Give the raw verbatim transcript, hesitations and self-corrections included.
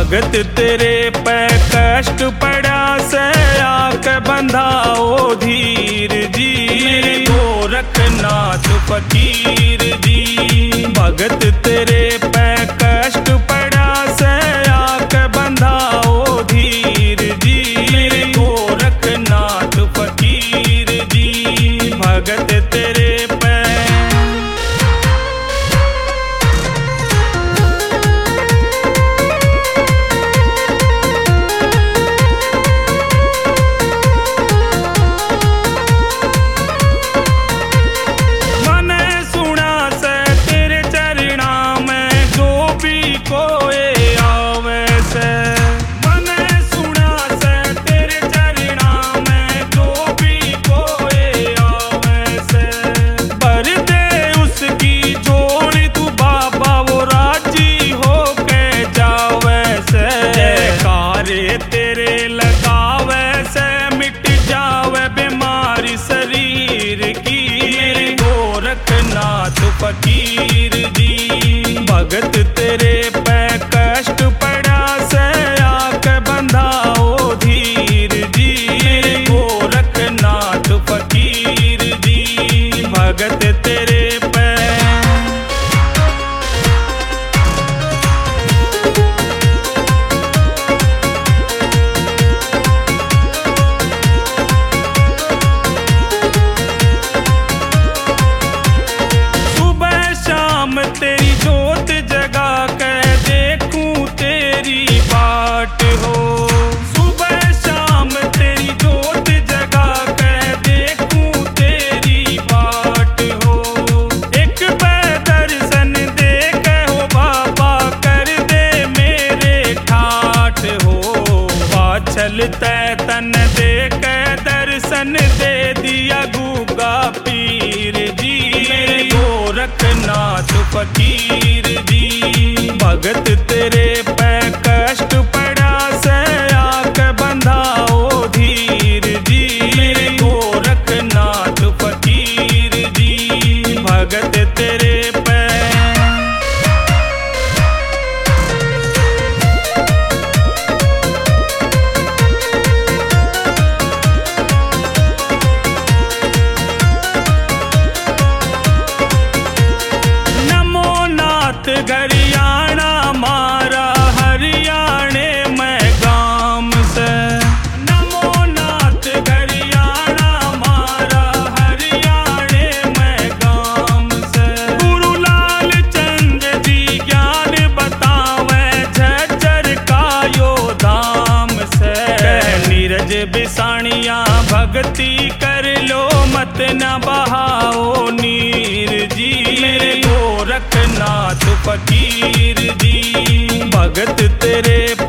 भगत तेरे पे कष्ट पड़ा से आके बंधाओ धीर जी, गोरखनाथ फकीर जी। भगत तेरे पे कष्ट पड़ा से आके बंधाओ धीर जी, गोरखनाथ फकीर जी। भगत तेरे पे तेरे लगावे से मिट जावे बीमारी शरीर की, गोरखनाथ फकीर जी। भगत तेरे पे कष्ट पड़ा से आके बंधाओ धीर जी, गोरखनाथ फकीर जी। भगत तेरे पे तेरी जोत जगा के देखूं तेरी बाट हो, सुबह शाम तेरी जोत जगा के देखूं तेरी बाट हो। एक दर्शन दे के हो बाबा कर दे मेरे ठाठ हो, पाछल तन दे के दर्शन दे दिया गूगा पीर जी, गोरखनाथ फकीर जी। भगत तेरे पे कष्ट पड़ा से आके बंधाओ धीर जी, गोरखनाथ फकीर जी। भगत तेरे पे गरियाना मारा हरियाणे में गाम से, नमो नाथ गरियाना मारा हरियाणे में गाम से। गुरु लाल चंद जी ज्ञान बतावे झज्जर का यो धाम से। नीरज बिसानिया भक्ति कर लो मत न बहाओ नीर जी, गोरखनाथ फकीर जी। भगत तेरे